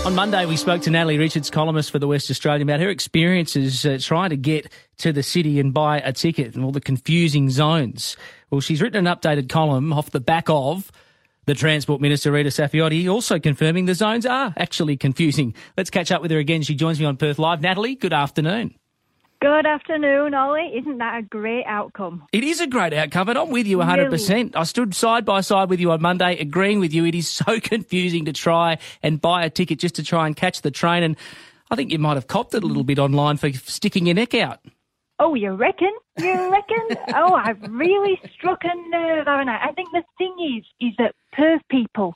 On Monday, we spoke to Natalie Richards, columnist for the West Australian, about her experiences trying to get to the city and buy a ticket and all the confusing zones. Well, she's written an updated column off the back of the Transport Minister, Rita Saffioti, also confirming the zones are actually confusing. Let's catch up with her again. She joins me on Perth Live. Natalie, good afternoon. Good afternoon, Ollie. Isn't that a great outcome? It is a great outcome, and I'm with you 100%. Really? I stood side by side with you on Monday, agreeing with you. It is so confusing to try and buy a ticket just to try and catch the train, and I think you might have copped it a little bit online for sticking your neck out. Oh, you reckon? You reckon? Oh, I've really struck a nerve, haven't I? I think the thing is that Perth people,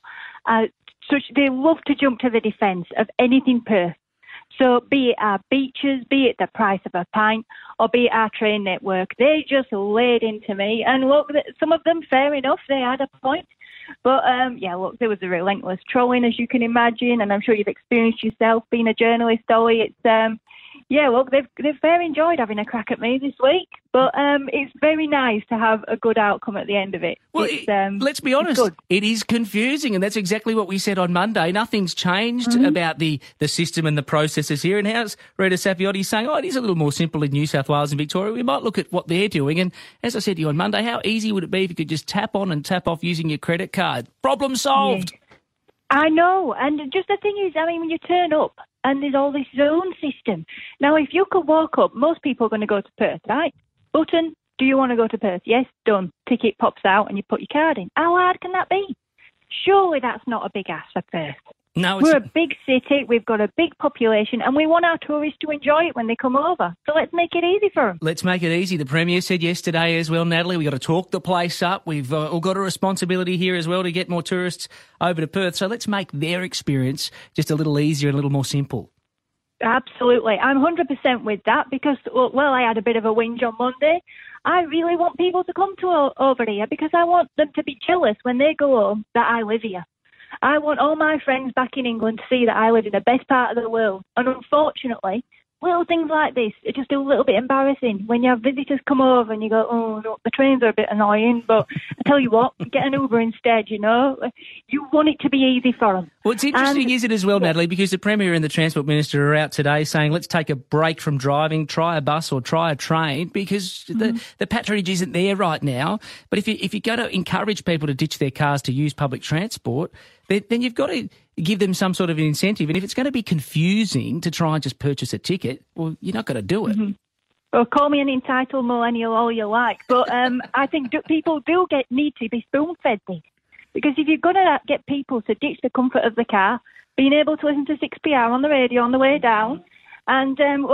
they love to jump to the defence of anything Perth. So be it our beaches, be it the price of a pint, or be it our train network, they just laid into me. And look, some of them, fair enough, they had a point. But, look, there was a relentless trolling, as you can imagine, and I'm sure you've experienced yourself being a journalist, Ollie. It's, look, they've very enjoyed having a crack at me this week. But it's very nice to have a good outcome at the end of it. Well, let's be honest, it is confusing, and that's exactly what we said on Monday. Nothing's changed about the system and the processes here. And how's Rita Saffioti saying, it is a little more simple in New South Wales and Victoria. We might look at what they're doing. And as I said to you on Monday, how easy would it be if you could just tap on and tap off using your credit card? Problem solved. Yeah. I know. And just the thing is, when you turn up, and there's all this zone system. Now, if you could walk up, most people are going to go to Perth, right? Button, do you want to go to Perth? Yes, done. Ticket pops out and you put your card in. How hard can that be? Surely that's not a big ask for Perth. No, we're a big city, we've got a big population, and we want our tourists to enjoy it when they come over. So let's make it easy for them. Let's make it easy. The Premier said yesterday as well, Natalie, we've got to talk the place up. We've all got a responsibility here as well to get more tourists over to Perth. So let's make their experience just a little easier and a little more simple. Absolutely. I'm 100% with that because, I had a bit of a whinge on Monday. I really want people to come over here because I want them to be jealous when they go home that I live here. I want all my friends back in England to see that I live in the best part of the world. And unfortunately, little things like this are just a little bit embarrassing when you have visitors come over and you go, oh, no, the trains are a bit annoying, but I tell you what, get an Uber instead, you know. You want it to be easy for them. Well, it's interesting, isn't it, as well, Natalie, because the Premier and the Transport Minister are out today saying, let's take a break from driving, try a bus or try a train, because the patronage isn't there right now. But if you're going to encourage people to ditch their cars to use public transport, then you've got to give them some sort of an incentive. And if it's going to be confusing to try and just purchase a ticket, well, you're not going to do it. Well, call me an entitled millennial all you like. But I think people do need to be spoon-fed this. Because if you're going to get people to ditch the comfort of the car, being able to listen to 6PR on the radio on the way down, and,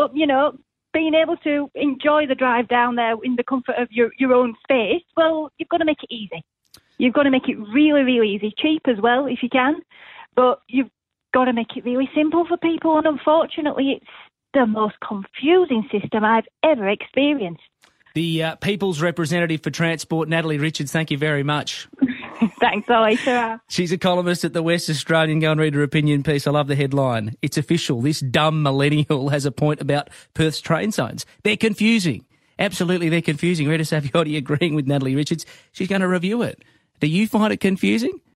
being able to enjoy the drive down there in the comfort of your own space, well, you've got to make it easy. You've got to make it really, really easy, cheap as well if you can, but you've got to make it really simple for people, and unfortunately it's the most confusing system I've ever experienced. The People's Representative for Transport, Natalie Richards, thank you very much. Thanks, Ollie. Sure. She's a columnist at the West Australian. Go and read her opinion piece. I love the headline. It's official. This dumb millennial has a point about Perth's train zones. They're confusing. Absolutely, they're confusing. Rita Saffioti agreeing with Natalie Richards. She's going to review it. Do you find it confusing?